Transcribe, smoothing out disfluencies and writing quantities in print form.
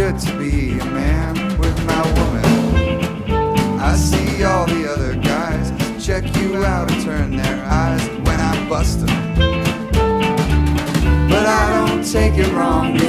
good to be a man with my woman. I see all the other guys check you out and turn their eyes when I bust them. But I don't take it wrong,